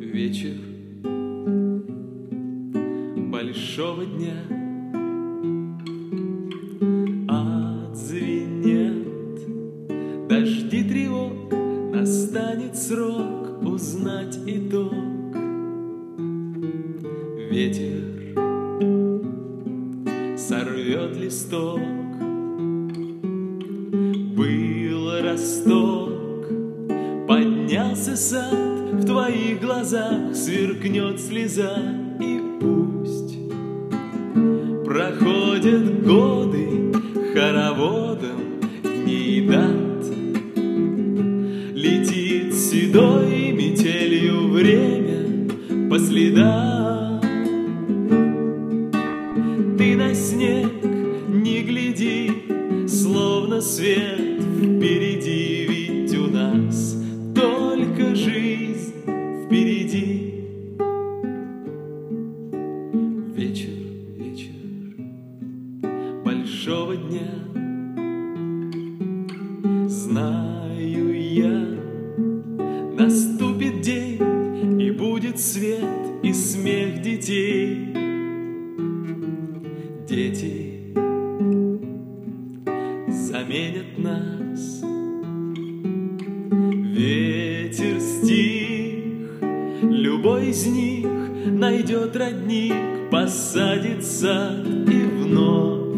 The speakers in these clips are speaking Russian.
Вечер большого дня отзвенят дожди тревог, настанет срок узнать итог. Ветер сорвет листок, был росток, поднялся сад, в твоих глазах сверкнет слеза, и пусть проходят годы хороводом дней и дат, летит седой метелью время по следам. Ты на снег не гляди, словно свет впереди, ведь у нас только жизнь впереди. Вечер, вечер большого дня, знаю я, наступит день, и будет свет и смех детей. Дети заменят нас. Ветер стих, любой из них найдет родник, посадит сад, и вновь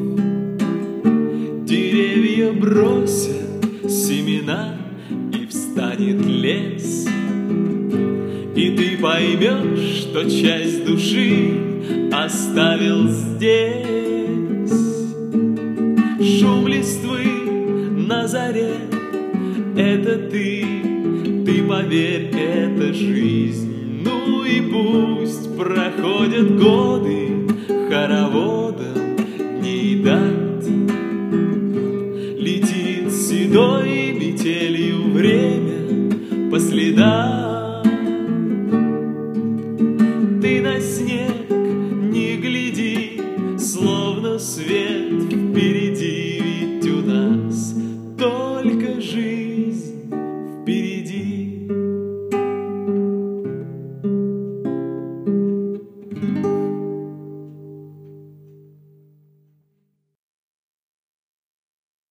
деревья бросят семена, и встанет лес. И ты поймешь, что часть души оставил здесь. Шум листвы на заре — это ты поверь, это жизнь. Ну и пусть проходят годы хороводом дней и дат, летит седой метелью время по следам. Ты на снег не гляди, словно свет впереди, ведь у нас только жизнь.